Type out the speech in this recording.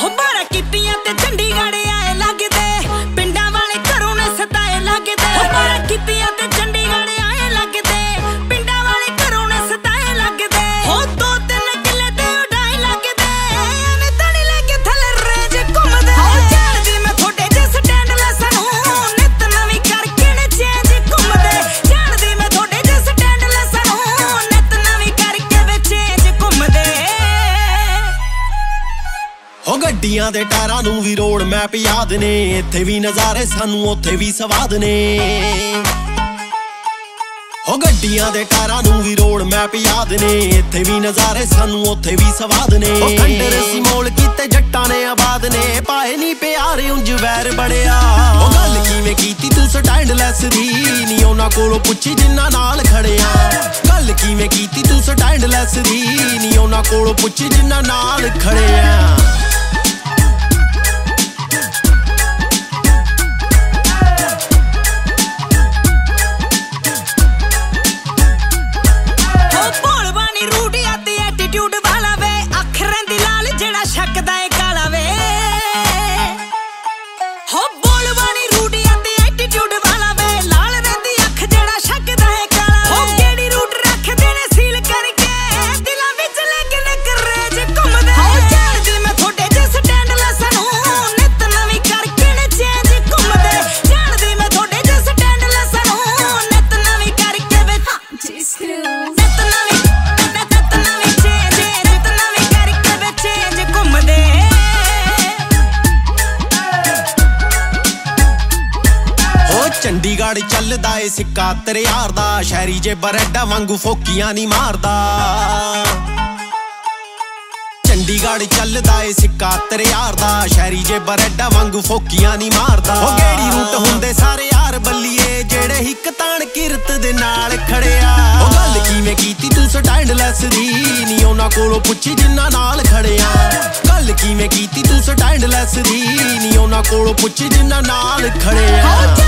ਹੋ ਬਾਰਾ ਕੀਤੀਆਂ ਤੇ ਚੰਡੀਗੜ੍ਹ ਆਏ ਲੱਗਦੇ, ਪਿੰਡਾਂ ਵਾਲੇ ਘਰੋਂ ਨੇ ਸਤਾਏ ਲੱਗਦੇ। ਹੋ ਬਾਰਾ ਕੀਤੀਆਂ ਤੇ ਚੰਡੀਗੜ੍ਹ ਆਏ ਲੱਗਦੇ, ਪਿੰਡਾਂ ਵਾਲੇ ਘਰੋਂ ਨੇ ਸਤਾਏ ਲੱਗਦੇ। ਹੋ 2-3 ਕਿੱਲੇ ਤੇ ਉਡਾਏ ਲੱਗਦੇ, ਐਵੇਂ ਤਾਂ ਨਹੀਂ ਲੈ ਕੇ ਥੱਲੇ ਰੇਂਜ ਘੁੰਮਦੇ। ਹੋ ਜਾਣਦੀ ਮੈਂ ਤੁਹਾਡੇ ਜੇ ਸਟੈਂਡਲੈਸ ਨੂੰ, ਨਿੱਤ ਨਵੀਂ ਕਰਕੇ ਨੇ ਚੇਂਜ ਘੁੰਮਦੇ। ਜਾਣਦੀ ਮੈਂ ਤੁਹਾਡੇ ਜੇ ਸਟੈਂਡਲੈਸ ਨੂੰ, ਨਿੱਤ ਨਵੀਂ ਕਰਕੇ ਵੇ ਚੇਂਜ ਘੁੰਮਦੇ। ਹੋ ਗੱਡੀਆਂ ਦੇ ਟਾਇਰਾਂ ਨੂੰ ਵੀ ਰੋਡ ਮੈਪ ਯਾਦ ਨੇ, ਇੱਥੇ ਵੀ ਨਜ਼ਾਰੇ ਸਾਨੂੰ ਉੱਥੇ ਵੀ ਸਵਾਦ ਨੇ। ਹੋ ਗੱਡੀਆਂ ਦੇ ਟਾਇਰਾਂ ਨੂੰ ਵੀ ਰੋਡ ਮੈਪ ਯਾਦ ਨੇ, ਇੱਥੇ ਵੀ ਨਜ਼ਾਰੇ ਸਾਨੂੰ ਉੱਥੇ ਵੀ ਸਵਾਦ ਨੇ। ਉਹ ਖੰਡਰ ਸੀ ਮੋਲ ਕੀਤੇ ਜੱਟਾਂ ਨੇ ਆਬਾਦ ਨੇ, ਪਾਏ ਨਹੀਂ ਪਿਆਰੇ ਉਂਝ ਵੈਰ ਬੜਿਆ। ਉਹ ਗੱਲ ਕਿਵੇਂ ਕੀਤੀ ਤੂੰ ਸਟੈਂਡਲੈਸ ਦੀ, ਨੀ ਉਹਨਾਂ ਕੋਲੋਂ ਪੁੱਛੀ ਜਿੰਨਾ ਨਾਲ ਖੜਿਆ। ਗੱਲ ਕਿਵੇਂ ਕੀਤੀ ਤੂੰ ਸਟੈਂਡਲੈਸ ਦੀ, ਨੀ ਉਹਨਾਂ ਕੋਲੋਂ ਪੁੱਛੀ ਜਿੰਨਾ ਨਾਲ ਖੜਿਆ। ਚੰਡੀਗੜ੍ਹ ਚੱਲਦਾ ਏ ਸਿੱਕਾ ਤੇਰੇ ਯਾਰ ਦਾ, ਸ਼ਹਿਰੀ ਜੇ ਬਰੈਡਾ ਵਾਂਗੂ ਫੋਕੀਆਂ ਨਹੀਂ ਮਾਰਦਾ। ਚੰਡੀਗੜ੍ਹ ਚੱਲਦਾ ਏ ਸਿੱਕਾ ਤੇਰੇ ਯਾਰ ਦਾ, ਸ਼ਹਿਰੀ ਜੇ ਬਰੈਡਾ ਵਾਂਗੂ ਫੋਕੀਆਂ ਨਹੀਂ ਮਾਰਦਾ। ਉਹ ਗੇੜੀ ਰੂਟ ਹੁੰਦੇ ਸਾਰੇ ਯਾਰ ਬੱਲੀਏ, ਜਿਹੜੇ ਹਿੱਕ ਤਾਣ ਕਿਰਤ ਦੇ ਨਾਲ ਖੜਿਆ। ਉਹ ਗੱਲ ਕਿਵੇਂ ਕੀਤੀ ਤੂੰ ਸਟੈਂਡਲੈਸ ਦੀ, ਨੀ ਉਹਨਾਂ ਕੋਲੋਂ ਪੁੱਛੀ ਜਿੰਨਾ ਨਾਲ ਖੜਿਆ। ਗੱਲ ਕਿਵੇਂ ਕੀਤੀ ਤੂੰ ਸਟੈਂਡਲੈਸ ਦੀ, ਨੀ ਉਹਨਾਂ ਕੋਲੋਂ ਪੁੱਛੀ ਜਿੰਨਾ ਨਾਲ ਖੜਿਆ।